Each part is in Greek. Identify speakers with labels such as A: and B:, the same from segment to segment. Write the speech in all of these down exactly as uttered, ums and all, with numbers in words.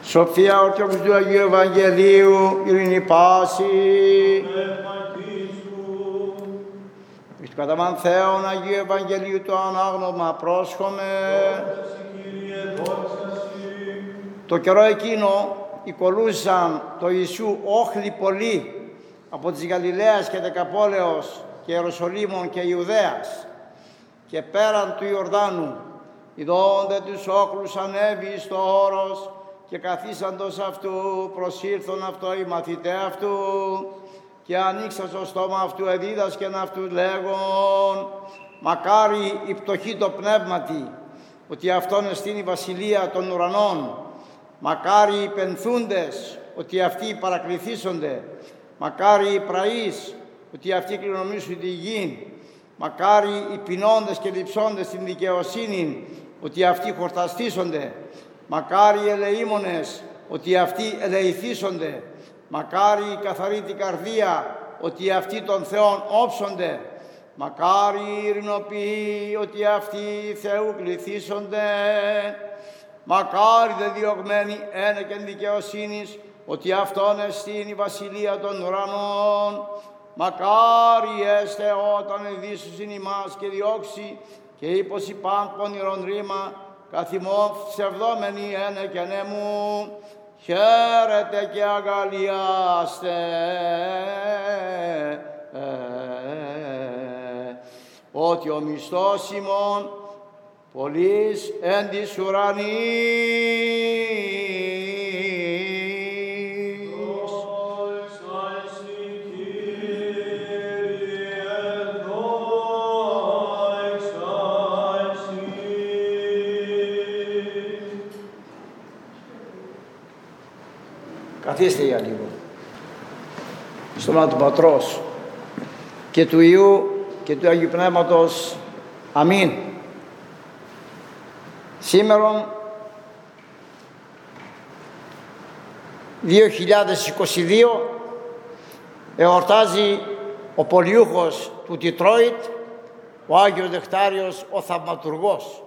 A: Σοφία ορτιόχους του Αγίου Ευαγγελίου, ειρήνη πάση. Εις το καταμάν Θεόν Αγίου Ευαγγελίου το ανάγνωμα πρόσχομαι. Το καιρό εκείνο οικολούσαν το Ιησού όχλοι πολλοί από της Γαλιλαίας και Δεκαπόλεως και Ιεροσολύμων και Ιουδαίας και πέραν του Ιορδάνου. Ιδώνται τους όχλους ανέβη εις το όρος και καθίσαντος αυτού προσήλθον αυτό οι μαθητέ αυτού και ανοίξαν στο στόμα αυτού εδίδασκεν αυτού λέγον μακάρι η πτωχή το πνεύματι ότι αυτόν εστίν η βασιλεία των ουρανών, μακάρι οι πενθούντες ότι αυτοί παρακληθήσονται, μακάρι οι πραείς ότι αυτοί κληρονομήσουν τη γη, μακάρι οι πεινώντες και λειψώντες στην δικαιοσύνη ότι αυτοί χορταστήσονται, μακάρι οι ελεήμονες ότι αυτοί ελεηθήσονται, μακάρι οι καθαροί την καρδία ότι αυτοί των Θεών όψονται, μακάρι οι ειρηνοποιοί ότι αυτοί Θεού κληθήσονται, μακάρι δε διωγμένοι ένεκεν δικαιοσύνης ότι αυτόν εστίν η βασιλεία των ουρανών, μακάρι έστε όταν εδίσουσιν ημάς και διώξει και ύπος υπάν πονηρόν ρήμα καθημών ψευδόμενοι ένεκεν εμού, χαίρετε και αγαλιάστε. Ε, ότι ο μισθός ημών πολλής εν της ουρανής. Καθίστε για λίγο. Στο όνομα του Πατρός και του Υιού και του Αγίου Πνεύματος. Αμήν. Σήμερα δύο χιλιάδες είκοσι δύο εορτάζει ο πολιούχος του Τιτρόιτ, ο Άγιος Νεκτάριος, ο Θαυματουργός.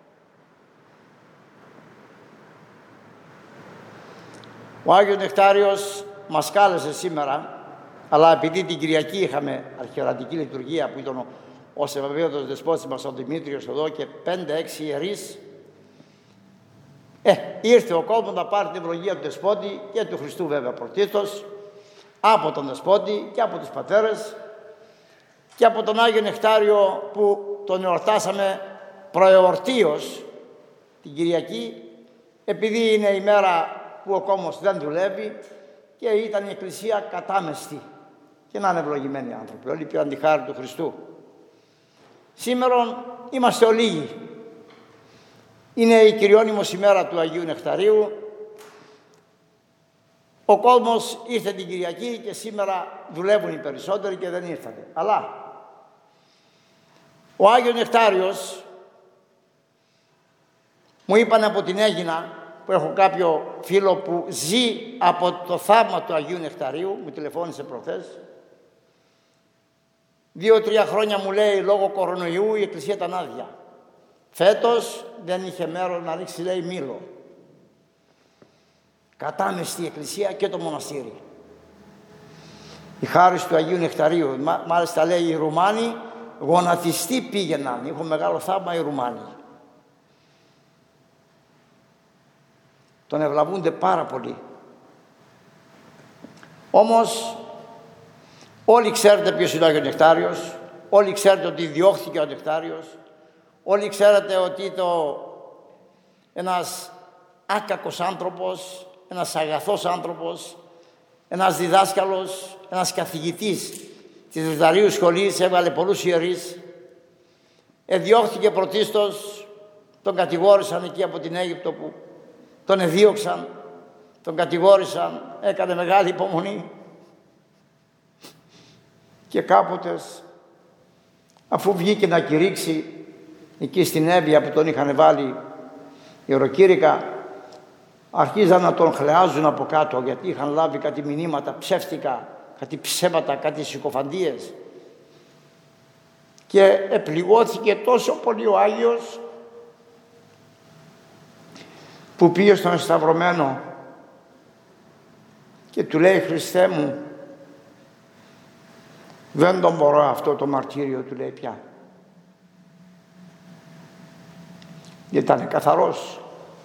A: Ο Άγιος Νεκτάριος μας κάλεσε σήμερα, αλλά επειδή την Κυριακή είχαμε αρχιερατική λειτουργία που ήταν ο Σεβαβαίωτος Δεσπότης μας ο Δημήτριος εδώ και πέντε έξι ιερείς, ε, ήρθε ο κόσμος να πάρει την ευλογία του Δεσπότη και του Χριστού βέβαια πρωτίστως, από τον Δεσπότη και από τους πατέρες και από τον Άγιο Νεκτάριο που τον εορτάσαμε προεορτίως την Κυριακή, επειδή είναι η μέρα που ο κόσμος δεν δουλεύει και ήταν η Εκκλησία κατάμεστη και να είναι ευλογημένοι άνθρωποι, όλοι πήραν τη χάρη του Χριστού. Σήμερα είμαστε ολίγοι. Είναι η κυριώνυμος ημέρα του Αγίου Νεκταρίου. Ο κόσμος ήρθε την Κυριακή και σήμερα δουλεύουν οι περισσότεροι και δεν ήρθατε. Αλλά ο Άγιος Νεκτάριος, μου είπαν από την Αίγινα, που έχω κάποιο φίλο που ζει από το θαύμα του Αγίου Νεκταρίου, μου τηλεφώνησε προχθές. Δύο-τρία χρόνια μου λέει λόγω κορονοϊού η εκκλησία ήταν άδεια. Φέτος δεν είχε μέρος να ρίξει, λέει, μήλο. Κατάμεστη η εκκλησία και το μοναστήρι. Η χάρις του Αγίου Νεκταρίου. Μά, μάλιστα λέει οι Ρουμάνοι γονατιστοί πήγαιναν. Είχαν μεγάλο θαύμα οι Ρουμάνοι. Τον ευλαβούνται πάρα πολύ. Όμως όλοι ξέρετε ποιος είναι ο Άγιος Νεκτάριος, όλοι ξέρετε ότι διώχθηκε ο Νεκτάριος, όλοι ξέρετε ότι το ένας άκακος άνθρωπος, ένας αγαθός άνθρωπος, ένας διδάσκαλος, ένας καθηγητής της Διδαρίου Σχολής, έβγαλε πολλούς ιερείς, εδιώχθηκε πρωτίστως, τον κατηγόρησαν εκεί από την Αίγυπτο που τον εδίωξαν, τον κατηγόρησαν, έκανε μεγάλη υπομονή και κάποτε αφού βγήκε να κηρύξει εκεί στην Εύβοια που τον είχαν βάλει ιεροκήρυκα, αρχίζαν να τον χλεάζουν από κάτω γιατί είχαν λάβει κάτι μηνύματα ψεύτικα, κάτι ψέματα, κάτι συκοφαντίες και επληγώθηκε τόσο πολύ ο Άγιος που πήγε στον Σταυρωμένο Και του λέει, Χριστέ μου, δεν τον μπορώ αυτό το μαρτύριο, του λέει πια. Γιατί ήταν καθαρός.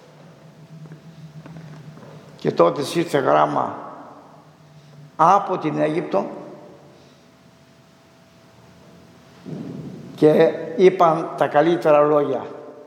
A: Και τότε ήρθε γράμμα από την Αίγυπτο και είπαν τα καλύτερα λόγια.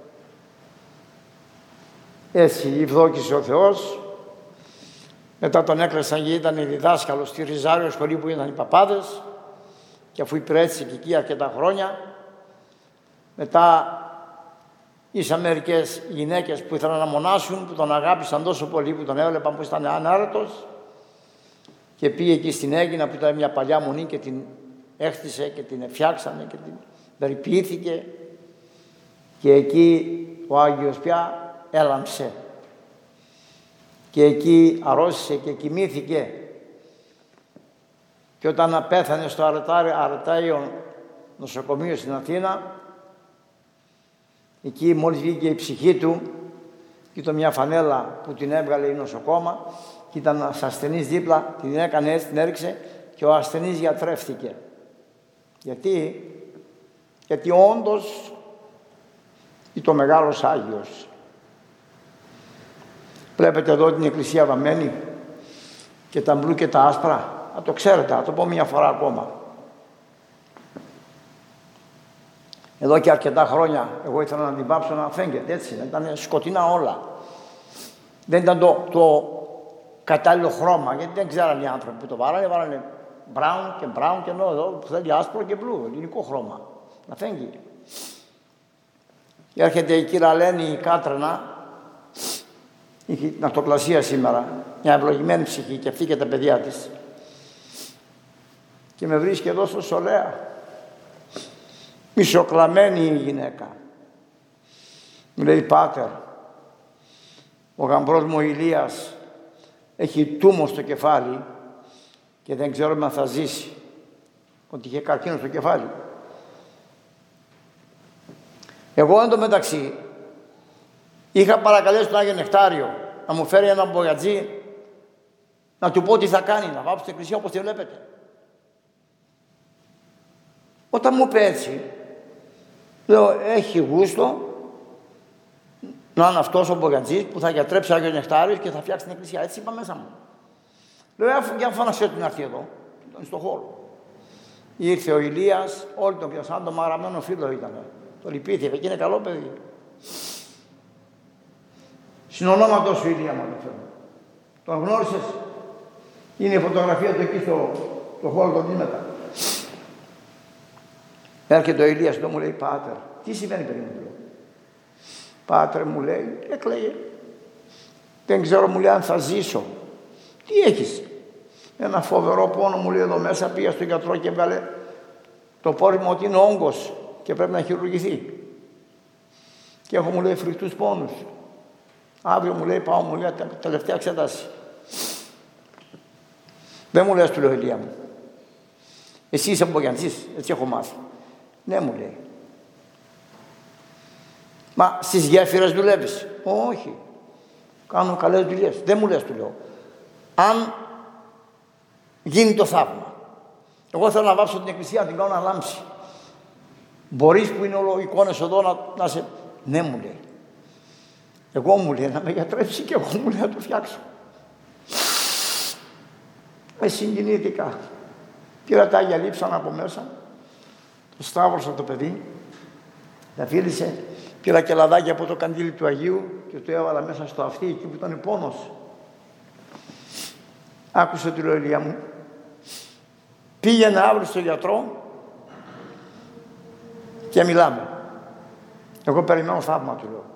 A: Έτσι ευδόκησε ο Θεός. Μετά τον έκλεισαν και ήταν διδάσκαλο στη Ριζάριο σχολή που ήταν οι παπάδες, και αφού υπηρέτησε και εκεί αρκετά χρόνια, μετά ήσαν μερικές γυναίκες που ήθελαν να μονάσουν, που τον αγάπησαν τόσο πολύ, που τον έβλεπαν πως ήταν ανάρετος, και πήγε εκεί στην Αίγινα που ήταν μια παλιά μονή και την έχτισε και την φτιάξανε και την περιποιήθηκε, και εκεί ο Άγιος πια έλαμψε και εκεί αρρώστησε και κοιμήθηκε. Και όταν πέθανε στο Αρετάιο νοσοκομείο στην Αθήνα, εκεί μόλις βγήκε η ψυχή του, ήταν μια φανέλα που την έβγαλε η νοσοκόμα και ήταν ένας ασθενής δίπλα, την έκανε έτσι, την έριξε και ο ασθενής γιατρεύτηκε. Γιατί, γιατί όντως ήταν ο μεγάλος Άγιος. Βλέπετε εδώ την εκκλησία βαμμένη και τα μπλου και τα άσπρα. Να το ξέρετε, να το πω μια φορά ακόμα. Εδώ και αρκετά χρόνια εγώ ήθελα να την πάψω να φέγγεται έτσι, να ήταν σκοτεινά όλα. Δεν ήταν το, το κατάλληλο χρώμα, γιατί δεν ξέραν οι άνθρωποι που το βάλανε, βάλανε brown και brown και ενώ εδώ που θέλει άσπρο και μπλου, ελληνικό χρώμα, να φέγγει. Και έρχεται η κύρα Λένη η Κάτρανα, είχε την αυτοκλασία σήμερα, μια ευλογημένη ψυχή και αυτή και τα παιδιά της. Και με βρίσκει εδώ στο Σολέα, μισοκλαμμένη η γυναίκα. Μου λέει, Πάτερ, ο γαμπρός μου ο Ηλίας έχει τούμο στο κεφάλι και δεν ξέρω αν θα ζήσει. Ότι είχε καρκίνο στο κεφάλι. Εγώ εν τω μεταξύ είχα παρακαλέσει τον Άγιο Νεκτάριο να μου φέρει έναν μπογιατζή να του πω τι θα κάνει, να βάψει την εκκλησία όπως τη βλέπετε. Όταν μου είπε έτσι, λέω, έχει γούστο να είναι αυτός ο μπογιατζής που θα γιατρέψει ο Άγιος Νεκτάριος και θα φτιάξει την εκκλησία. Έτσι είπα μέσα μου. Λέω, για φάνασέ του να έρθει εδώ, ήταν στο χώρο. Ήρθε ο Ηλίας, όλοι τον πιασαν, το μαραμένο φίλο ήταν. Το λυπήθηκε και είναι καλό παιδί. Συνονόματος σου Ηλία μου αναφέρω. Τον γνώρισες? Είναι η φωτογραφία του εκεί στο, στο χώρο των δίμετα. Έρχεται ο Ηλίας και μου λέει, Πάτερ, τι συμβαίνει παιδί μου? Λέω. Πάτερ, μου λέει, έκλαιγε. Δεν ξέρω, μου λέει, αν θα ζήσω. Τι έχεις? Ένα φοβερό πόνο, μου λέει, εδώ μέσα. Πήγα στον γιατρό και έβγαλε το πόρισμα ότι είναι όγκος και πρέπει να χειρουργηθεί. Και έχω, μου λέει, φρικτούς πόνους. Αύριο, μου λέει, πάω, μου λέει, τελευταία εξέταση. Δεν μου λες, του λέω, Ηλία μου, εσύ είσαι μπογιαντζής, έτσι έχω μάθει. Ναι, μου λέει. Μα στις γέφυρες δουλεύεις? Όχι. Κάνω καλές δουλειές. Δεν μου λες, του λέω. Αν γίνει το θαύμα, εγώ θέλω να βάψω την εκκλησία, να την κάνω να λάμψει. Μπορείς που είναι όλο εικόνες εδώ να, να σε... Ναι, μου λέει. Εγώ, μου λέει, να με γιατρέψει και εγώ, μου λέει, να το φτιάξω. Ε, συγκινήθηκα. Πήρα τα Άγια Λείψανα από μέσα, το σταύρωσα το παιδί, τα φίλησε, πήρα και λαδάκι από το καντήλι του Αγίου και το έβαλα μέσα στο αυτί, εκεί που ήταν πόνος. Άκουσε τη λέω, μου, πήγαινε αύριο στο γιατρό και μιλάμε. Εγώ περιμένω θαύμα, του λέω.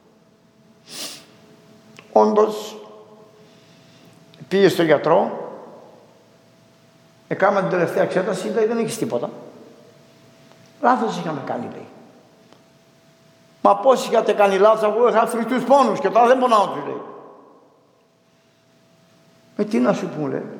A: Όντως, πήγε στο γιατρό, έκανα την τελευταία εξέταση, λέει, δεν έχεις τίποτα. Λάθος είχαμε κάνει, λέει. Μα πώς είχατε κάνει λάθος? Εγώ είχα φρικτούς πόνους και τώρα δεν πονάω, του λέει. Με τι να σου πούμε, λέει.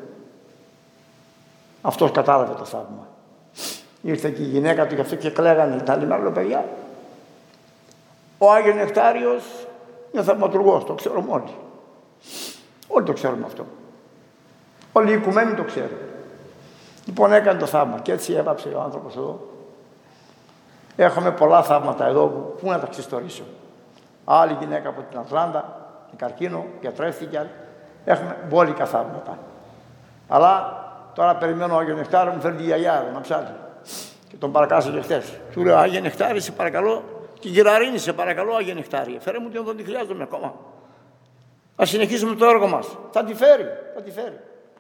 A: Αυτός κατάλαβε το θαύμα. Ήρθε και η γυναίκα του γι' αυτό και κλαίγανε τα άλλοι άλλο παιδιά. Ο Άγιος Νεκτάριος είναι θαυματουργός, το ξέρουμε όλοι. Όλοι το ξέρουμε αυτό. Όλοι οι οικουμένοι το ξέρουν. Λοιπόν, έκανε το θαύμα και έτσι έβαψε ο άνθρωπος εδώ. Έχουμε πολλά θαύματα εδώ, πού να τα ξεστορίσω. Άλλη γυναίκα από την Ατλάντα, με καρκίνο, γιατρεύτηκε. Έχουμε μπόλικα θαύματα. Αλλά τώρα περιμένω ο Άγιο Νεκτάριο, μου φέρνει τη γιαγιά να ψάλει. Και τον παρακάσα και χτες. Του λέω, Άγιο Νεκτάρι, σε παρακαλώ, την κυραρίνη, σε παρακαλώ, Άγιο Νεκτάρι. Φέρε μου την εδώ, τη χρειάζομαι ακόμα. Ας συνεχίσουμε το έργο μας. Θα τη φέρει, θα τη φέρει.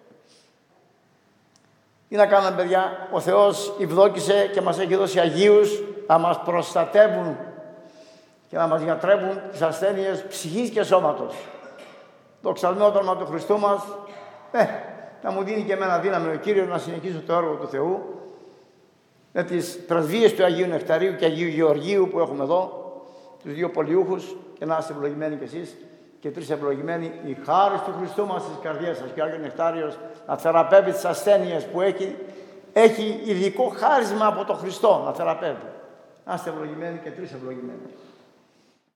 A: Τι να κάνουμε, παιδιά, ο Θεός ευδόκησε και μας έχει δώσει Αγίους να μας προστατεύουν και να μας γιατρεύουν τις ασθένειες ψυχής και σώματος. Το ξαλμένο το όνομα του Χριστού μας, ε, να μου δίνει και εμένα δύναμη ο Κύριος να συνεχίσω το έργο του Θεού με τις πρεσβείες του Αγίου Νεκταρίου και Αγίου Γεωργίου που έχουμε εδώ, τους δύο πολιούχους, και να είστε ευλογημένοι κι εσείς και τρεις ευλογημένοι, η χάρις του Χριστού μας στις καρδιές σας και ο Άγιος Νεκτάριος να θεραπεύει τις ασθένειες που έχει, έχει ειδικό χάρισμα από τον Χριστό να θεραπεύει. Να είστε ευλογημένοι και τρεις ευλογημένοι.